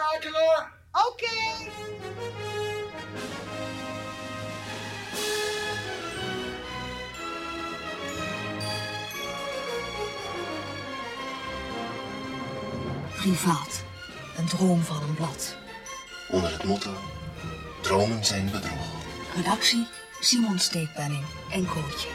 uitschakelen. Oké. Privaat. Een droom van een blad. Onder het motto: dromen zijn bedrog. Redactie Simon Steekpenning en Kootje.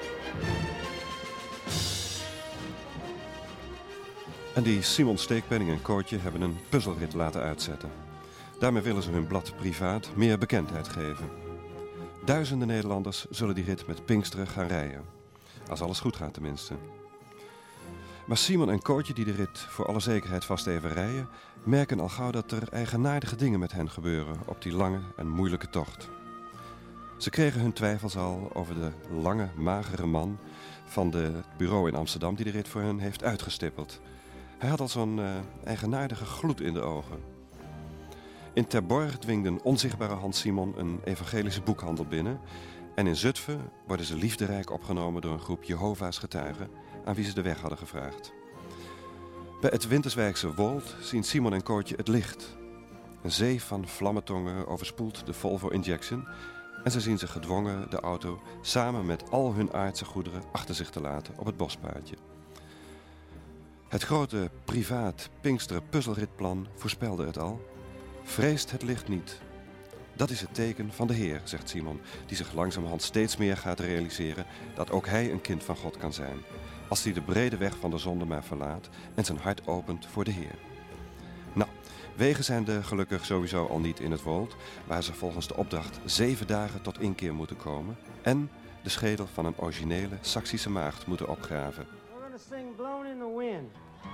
En die Simon Steekpenning en Kootje hebben een puzzelrit laten uitzetten. Daarmee willen ze hun blad Privaat meer bekendheid geven. Duizenden Nederlanders zullen die rit met Pinksteren gaan rijden. Als alles goed gaat tenminste. Maar Simon en Kootje, die de rit voor alle zekerheid vast even rijden, merken al gauw dat er eigenaardige dingen met hen gebeuren op die lange en moeilijke tocht. Ze kregen hun twijfels al over de lange, magere man van het bureau in Amsterdam die de rit voor hen heeft uitgestippeld. Hij had al zo'n eigenaardige gloed in de ogen. In Terborg dwingt een onzichtbare hand Simon een evangelische boekhandel binnen. En in Zutphen worden ze liefderijk opgenomen door een groep Jehovah's getuigen aan wie ze de weg hadden gevraagd. Bij het Winterswijkse Wold zien Simon en Kootje het licht. Een zee van vlammentongen overspoelt de Volvo Injection en ze zien zich gedwongen de auto samen met al hun aardse goederen achter zich te laten op het bospaadje. Het grote privaat Pinksteren puzzelritplan voorspelde het al. Vreest het licht niet. Dat is het teken van de Heer, zegt Simon, die zich langzamerhand steeds meer gaat realiseren dat ook hij een kind van God kan zijn, als hij de brede weg van de zonde maar verlaat en zijn hart opent voor de Heer. Nou, wegen zijn er gelukkig sowieso al niet in het Wold, waar ze volgens de opdracht 7 dagen tot inkeer moeten komen en de schedel van een originele Saksische maagd moeten opgraven. We're gonna sing Blown in the Wind.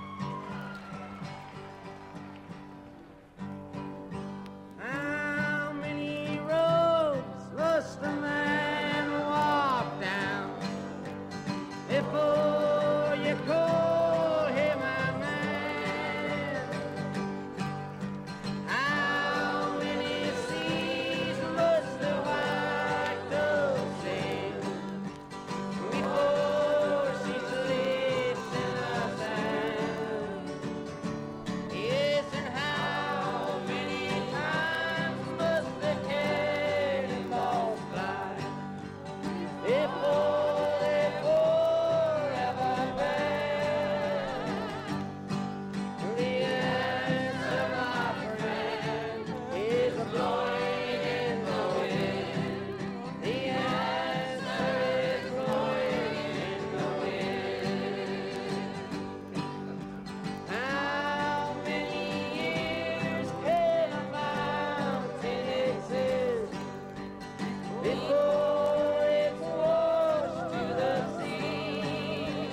How many roads must a man walk down before you call him a man? How many seas must the white dove sail before she sleeps in the sand? Yes, and how many times must the cannonballs fly before they forever burn? The answer, my friend, is a blowing in the wind. The answer is blowing in the wind. How many years can a mountain exist before it's washed to the sea?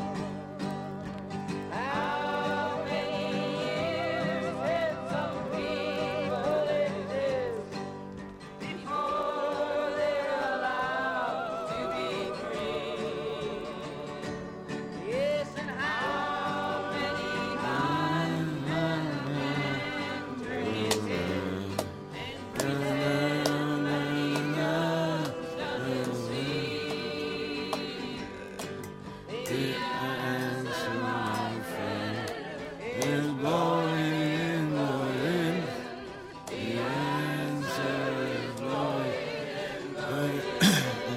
How many years can some people exist before they're allowed to be free? Yes, and how many times must man turn his head and pretend that he doesn't see? The answer, my friend, is blowing in the wind. The answer is blowing in the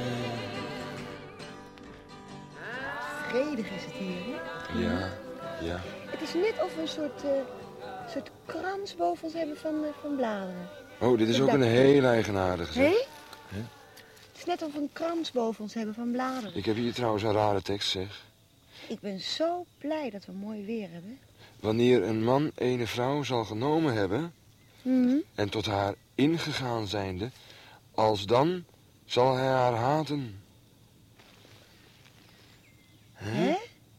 Vredig is het hier, hè? Ja. Het is net of we een soort krans boven ons hebben van bladeren. Oh, dit is ook een heel eigenaardige zeg. Hé? Het is net of we een krans boven ons hebben van bladeren. Ik heb hier trouwens een rare tekst, zeg. Ik ben zo blij dat we mooi weer hebben. Wanneer een man ene vrouw zal genomen hebben en tot haar ingegaan zijnde, alsdan zal hij haar haten. Hè?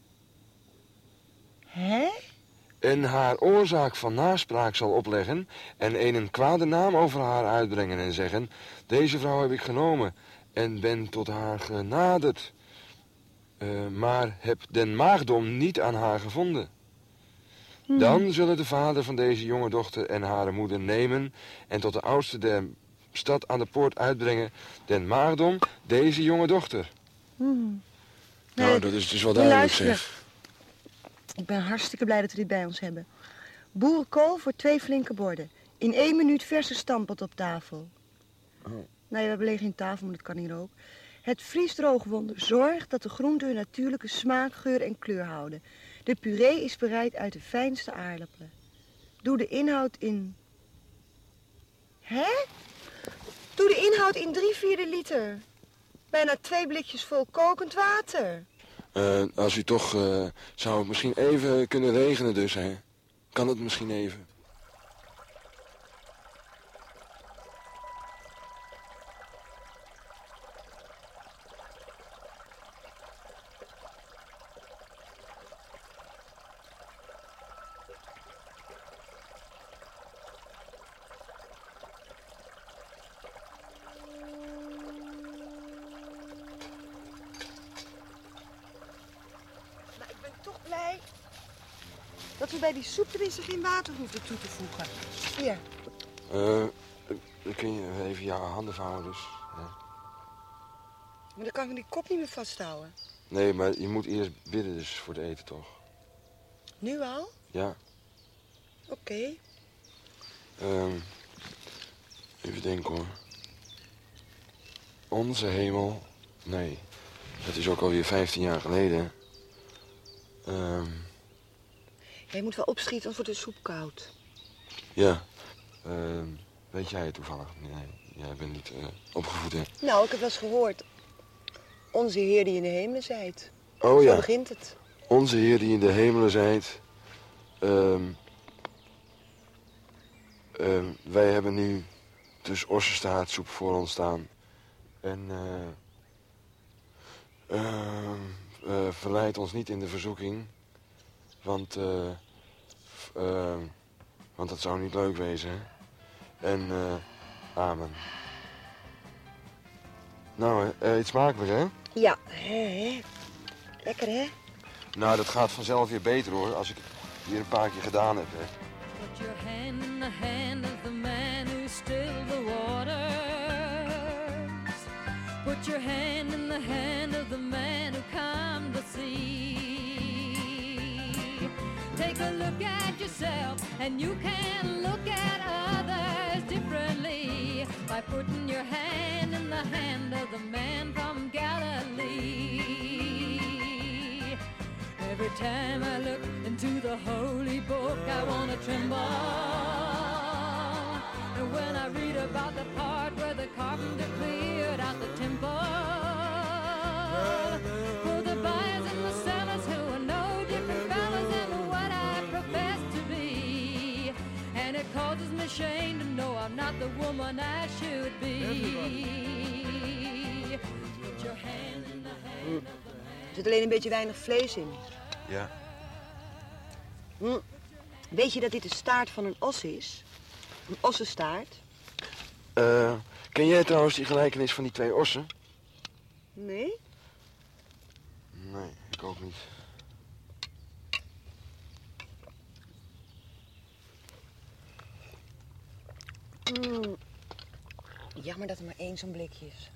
Hè? En haar oorzaak van naspraak zal opleggen en een kwade naam over haar uitbrengen en zeggen: deze vrouw heb ik genomen en ben tot haar genaderd, maar heb den maagdom niet aan haar gevonden. Dan zullen de vader van deze jonge dochter en haar moeder nemen en tot de oudste der stad aan de poort uitbrengen den maagdom, deze jonge dochter. Nee, dat is dus wel duidelijk, luisteren. zeg. Ik ben hartstikke blij dat we dit bij ons hebben. Boerenkool voor 2 flinke borden. In 1 minuut verse stampot op tafel. Oh. Nee, we hebben alleen geen tafel, maar dat kan hier ook. Het vriesdroogwonder zorgt dat de groenten hun natuurlijke smaak, geur en kleur houden. De puree is bereid uit de fijnste aardappelen. Doe de inhoud in... Hè? Doe de inhoud in 3/4 liter. Bijna 2 blikjes vol kokend water. Als u toch... zou het misschien even kunnen regenen dus, hè? Kan het misschien even? Maar ik ben toch blij dat we bij die soep tenminste geen water hoeven toe te voegen. Hier. Dan kun je even je handen vouwen dus. Ja. Maar dan kan ik die kop niet meer vasthouden. Nee, maar je moet eerst bidden dus voor het eten, toch? Nu al? Ja. Oké. Even denken hoor. Onze hemel... Nee, dat is ook alweer 15 jaar geleden. Jij moet wel opschieten, anders wordt de soep koud. Ja. Weet jij het toevallig? Nee, jij bent niet opgevoed, hè? Nou, ik heb wel eens gehoord. Onze Heer die in de hemelen zijt. Oh Zo ja. begint het. Onze Heer die in de hemelen zijt. Wij hebben nu dus ossenstaartsoep voor ons staan. En verleid ons niet in de verzoeking. Want dat zou niet leuk wezen, hè? En amen. Nou, eet smakelijk, hè? Ja, hè? Lekker, hè? Nou, dat gaat vanzelf weer beter, hoor. Als ik het hier een paar keer gedaan heb, hè. Put your hand in the hand of the man who stilled the waters. Put your hand in the hand of the man who calmed the sea. Take a look at yourself and you can look at others differently by putting your hand in the hand of the man from Galilee. Every time I look into the holy book, I want to tremble. And when I read about the part where the carpenter cleared out the temple, for the buyers and the sellers who are no different fellas than what I profess to be. And it causes me shame to know I'm not the woman I should be. Put your hand in the hand of the man. Er zit alleen een beetje weinig vlees in. Ja. Weet je dat dit de staart van een os is? Een ossenstaart? Ken jij trouwens die gelijkenis van die 2 ossen? Nee? Nee, ik ook niet. Jammer dat er maar 1 zo'n blikje is.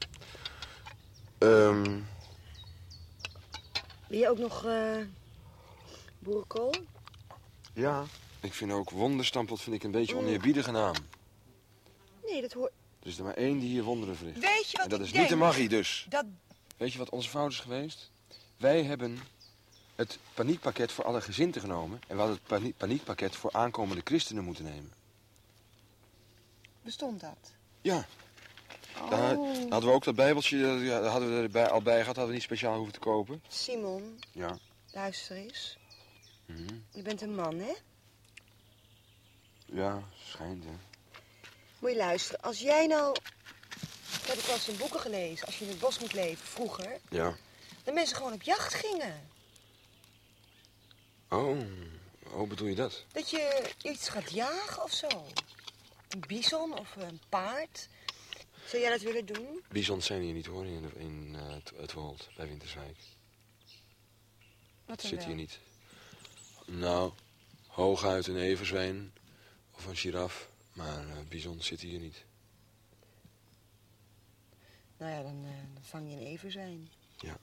Wil je ook nog boerenkool? Ja. Ik vind ook wonderstampot vind ik een beetje oneerbiedige naam. Nee, dat hoort... Er is er maar 1 die hier wonderen verricht. Weet je wat En dat ik is denk? niet de magie dus. Dat... Weet je wat onze fout is geweest? Wij hebben het paniekpakket voor alle gezinten genomen. En we hadden het paniekpakket voor aankomende christenen moeten nemen. Bestond dat? Ja. Oh. Daar hadden we ook dat bijbeltje, daar hadden we erbij al bij gehad. Hadden we niet speciaal hoeven te kopen. Simon, Ja. luister eens. Mhm. Je bent een man, hè? Ja, schijnt, hè. Moet je luisteren. Als jij nou... Ik heb wel eens in boeken gelezen. Als je in het bos moet leven, vroeger... Ja. dat mensen gewoon op jacht gingen. Oh, hoe bedoel je dat? Dat je iets gaat jagen of zo. Een bison of een paard. Zou jij dat willen doen? Bizons zijn hier niet, hoor, in het Wold, bij Winterswijk. Wat dan Zit wel? hier niet. Nou, hooguit een everzwijn of een giraf. Maar bison zit hier niet. Nou ja, dan vang je een everzwijn. Ja.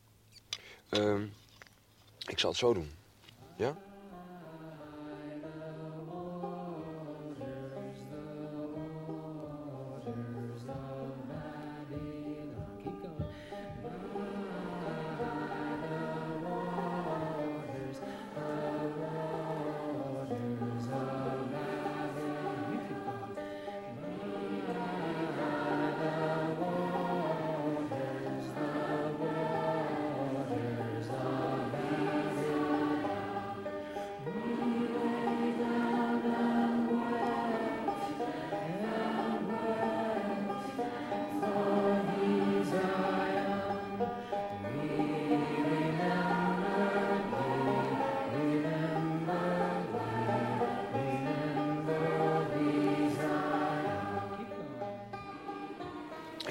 Ik zal het zo doen. Ja?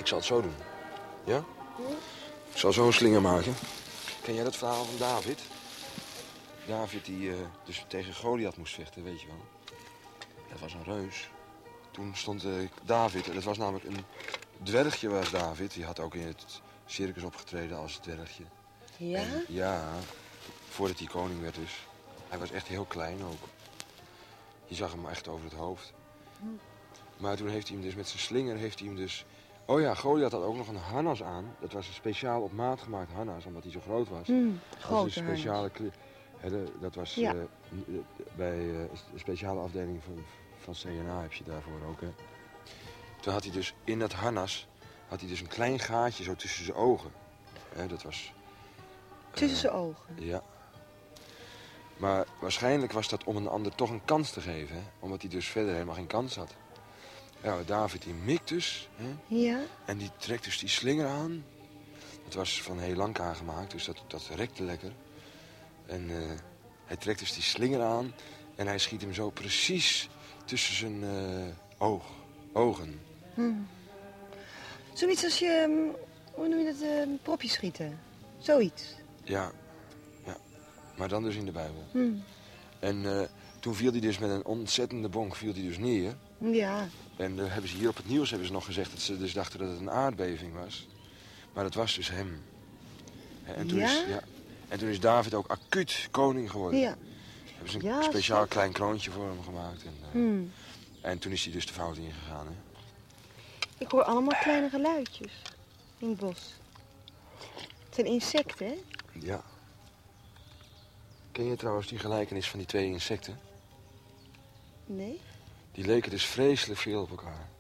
zal het zo doen. Ja? Ik zal zo een slinger maken. Ken jij dat verhaal van David? David die dus tegen Goliath moest vechten, weet je wel. Dat was een reus. Toen stond David, dat was namelijk een dwergje was David. Die had ook in het circus opgetreden als dwergje. Ja? En, ja, voordat hij koning werd dus. Hij was echt heel klein ook. Je zag hem echt over het hoofd. Maar toen heeft hij hem dus met zijn slinger, heeft hij hem dus... Oh ja, Goliath had ook nog een harnas aan. Dat was een speciaal op maat gemaakt harnas, omdat hij zo groot was. Grote een speciale dat was Ja. bij de speciale afdeling van CNA heb je daarvoor ook. Hè. Toen had hij dus in dat harnas had hij dus een klein gaatje zo tussen zijn ogen. Dat was... Tussen zijn ogen? Ja. Maar waarschijnlijk was dat om een ander toch een kans te geven. Hè? Omdat hij dus verder helemaal geen kans had. Ja, David die mikt dus. Hè? Ja? En die trekt dus die slinger aan. Het was van heel lang aangemaakt, dus dat rekte lekker. En hij trekt dus die slinger aan. En hij schiet hem zo precies tussen zijn ogen. Zoiets als je, hoe noem je dat, propjes schieten. Zoiets. Ja. Maar dan dus in de Bijbel. En toen viel hij dus met een ontzettende bonk viel hij dus neer. Ja. En hebben ze hier op het nieuws hebben ze nog gezegd dat ze dus dachten dat het een aardbeving was. Maar dat was dus hem. En toen, en toen is David ook acuut koning geworden. Ja. Hebben ze een speciaal klein kroontje voor hem gemaakt. En toen is hij dus de fout ingegaan. Hè? Ik hoor allemaal kleine geluidjes in het bos. Het zijn insecten, hè? Ja. Ken je trouwens die gelijkenis van die twee insecten? Nee? Die leken dus vreselijk veel op elkaar.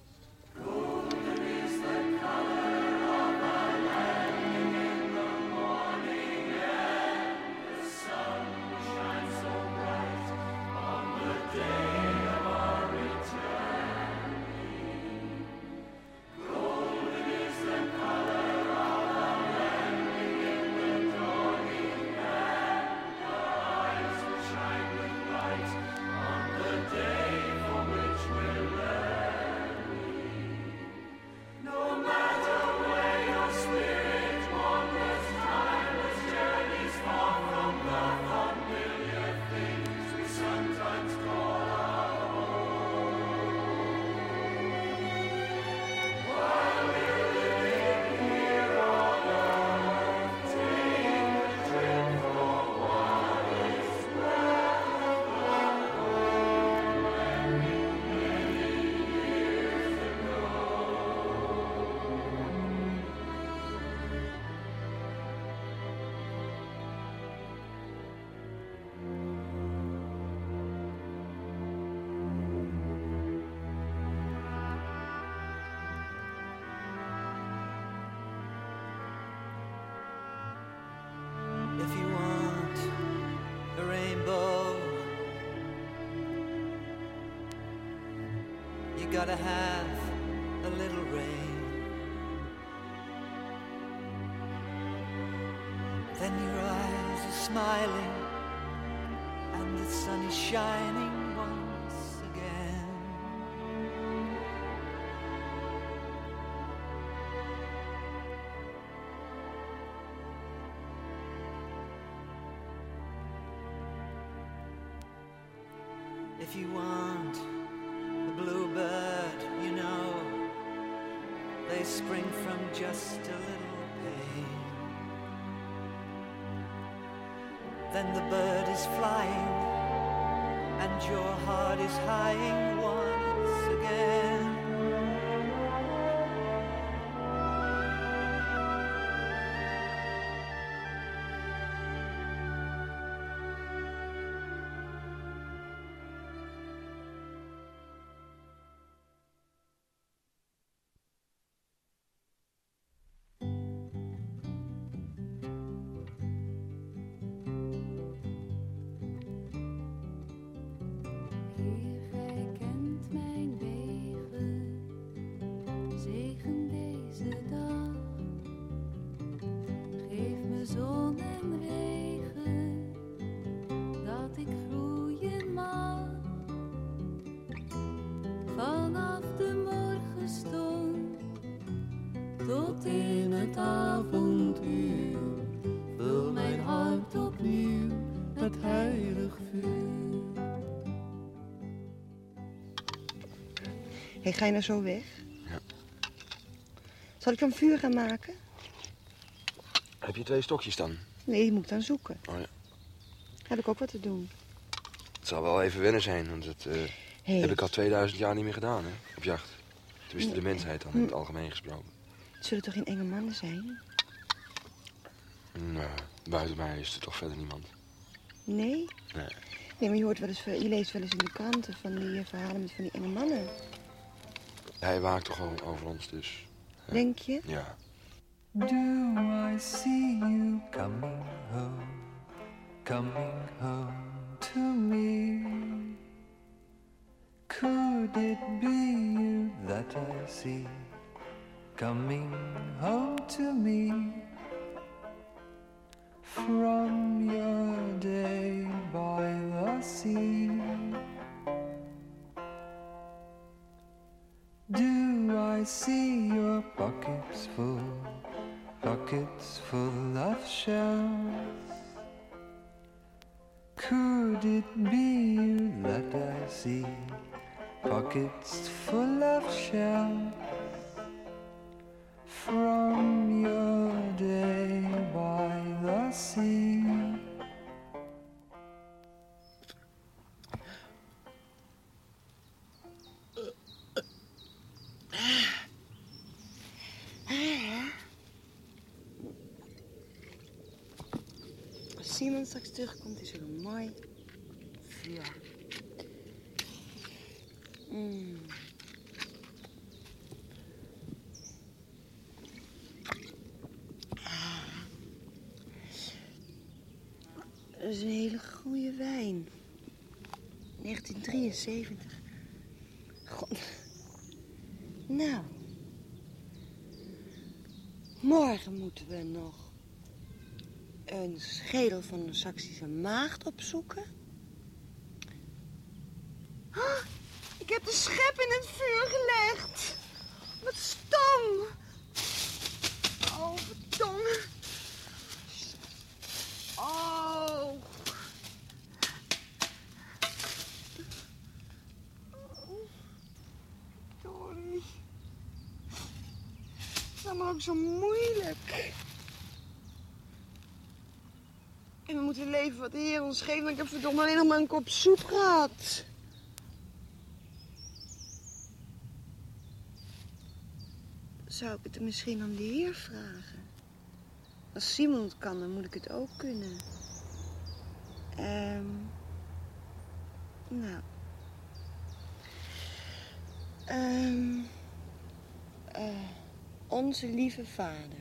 If you want a rainbow, you gotta have a little rain. Then your eyes are smiling and the sun is shining once again. If you want a bluebird, you know, they spring from just a little pain. Then the bird is flying and your heart is high once again. Heer, gij kent mijn wegen. Hé, ga je nou zo weg? Ja. Zal ik dan vuur gaan maken? Heb je 2 stokjes dan? Nee, die moet ik dan zoeken. Oh ja. Heb ik ook wat te doen. Het zal wel even wennen zijn, want dat heb ik al 2000 jaar niet meer gedaan, hè? Op jacht. Tenminste, de mensheid dan, in het algemeen gesproken. Het zullen toch geen enge mannen zijn? Nou, buiten mij is er toch verder niemand. Nee? Nee. Nee, maar je leest wel eens in de kranten van die verhalen met van die enge mannen. Hij waakt toch over ons, dus... Ja. Denk je? Ja. Do I see you coming home to me? Could it be you that I see coming home to me? From your day by the sea, do I see your pockets full of shells? Could it be you that I see pockets full of shells? From your day by the sea. Als Simon straks terugkomt, is er een mooi vuur. Dat is een hele goede wijn. 1973. God. Nou. Morgen moeten we nog een schedel van een Saksische maagd opzoeken. Oh, ik heb de schep in het vuur gelegd. Wat stom. Oh, verdomme. Oh. Sorry. Het is allemaal ook zo moeilijk. En we moeten leven wat de Heer ons geeft. Maar ik heb verdomme alleen nog maar een kop soep gehad. Zou ik het misschien aan de Heer vragen? Als Simon het kan, dan moet ik het ook kunnen. Nou. Onze lieve Vader.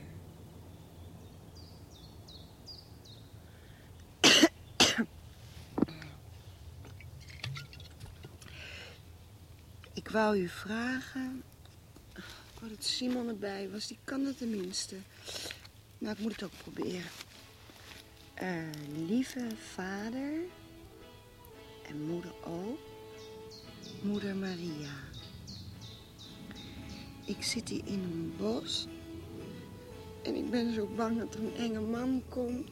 Ik wou u vragen... Ik wou dat Simon erbij was, die kan het tenminste. Nou, ik moet het ook proberen. Lieve Vader... En moeder ook. Moeder Maria. Ik zit hier in een bos. En ik ben zo bang dat er een enge man komt.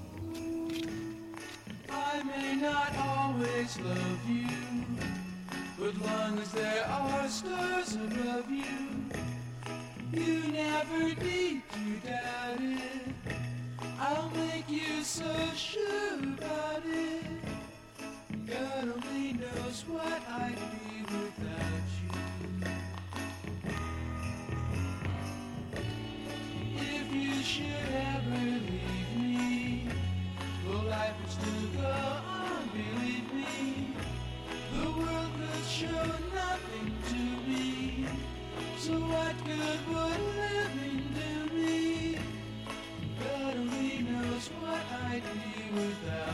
I may not always love you, but long as there are stars above you, you never need to doubt it. I'll make you so sure about it. God only knows what I'd be without you. If you should ever leave me, well, life would still go on, believe me. The world could show nothing to me, so what good would living do me? God only knows what I'd be without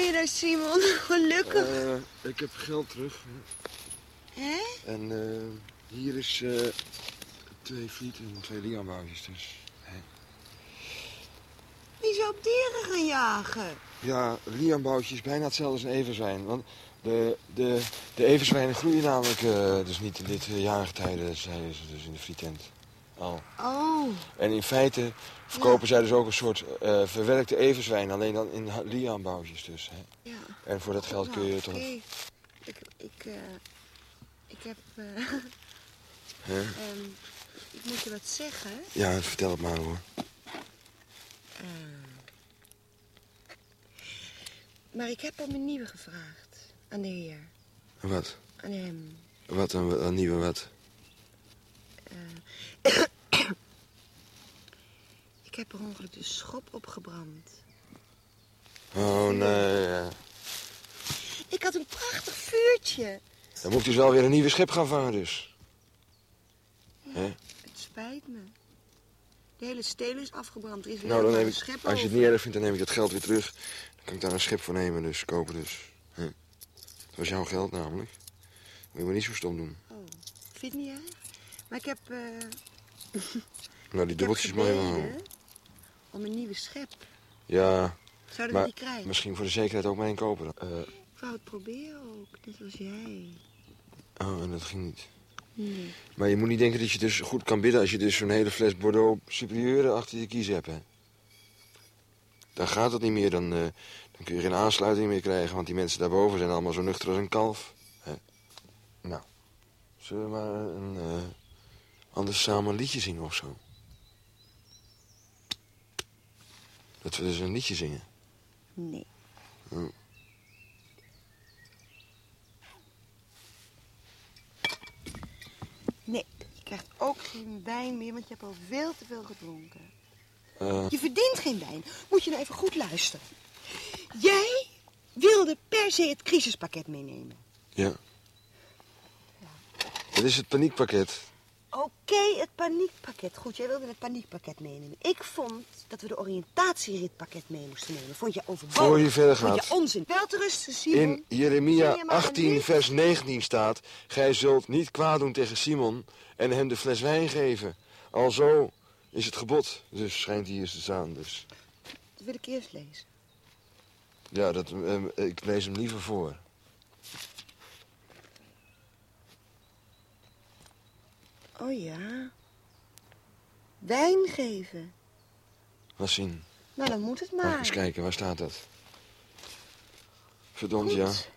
je nou, Simon? Gelukkig. Ik heb geld terug. Hè? En hier is 2 frieten en 2 liaanboutjes dus. Hè? Wie zou op dieren gaan jagen? Ja, liaanboutje is bijna hetzelfde als een everzwijn. Want de everzwijnen groeien namelijk dus niet in dit jaargetijde, zeiden ze dus in de frietent al. Oh. En in feite verkopen zij dus ook een soort verwerkte everzwijn, alleen dan in liaanboutjes dus. Hè? Ja. En voor dat geld kun je toch... Okay. Ik heb... ik moet je wat zeggen. Ja, vertel het maar hoor. Maar ik heb om een nieuwe gevraagd. Aan de heer. Wat? Aan hem. Wat, een nieuwe wat? Ik heb per ongeluk de schop opgebrand. Oh, nee. Ja. Ik had een prachtig vuurtje. Dan moet je dus wel weer een nieuwe schip gaan vangen dus. Ja, Hè? het spijt me. De hele stelen is afgebrand. Er is weer Nou, dan een neem ik, schip als je het over. niet erg vindt, dan neem ik dat geld weer terug. Dan kan ik daar een schip voor nemen, dus kopen dus. Hè? Dat was jouw geld namelijk. Moet je maar niet zo stom doen. Oh, vind je niet erg? Maar ik heb... Nou, die dubbeltjes maar even houden. om een nieuwe schep. Ja, Zouden we maar die krijgen? misschien voor de zekerheid ook maar één kopen dan. Ik wou het proberen ook, net als jij. Oh, en dat ging niet. Nee. Maar je moet niet denken dat je dus goed kan bidden als je dus zo'n hele fles Bordeaux Supérieure achter je kies hebt, hè. Dan gaat het niet meer, dan kun je geen aansluiting meer krijgen, want die mensen daarboven zijn allemaal zo nuchter als een kalf. Hè? Nou, zullen we maar anders samen een liedje zingen of zo? Dat we dus een liedje zingen. Nee. Oh. Nee, je krijgt ook geen wijn meer, want je hebt al veel te veel gedronken. Eh. Je verdient geen wijn. Moet je nou even goed luisteren. Jij wilde per se het crisispakket meenemen. Ja. Dit is het paniekpakket. Oké, het paniekpakket. Goed, jij wilde het paniekpakket meenemen. Ik vond dat we de oriëntatieritpakket mee moesten nemen. Vond je overbodig? Voor je verder Vond gaat. je onzin? Wel te rusten, Simon. In Jeremia Zing je maar 18 niet. vers 19 staat... Gij zult niet kwaad doen tegen Simon en hem de fles wijn geven. Alzo is het gebod. Dus schijnt hier te staan. Dus. Dat wil ik eerst lezen. Ja, ik lees hem liever voor. Oh ja. Wijn geven. Wat zien? Nou, dan moet het Mag maar. ik eens kijken, waar staat dat? Verdomd, Goed. ja.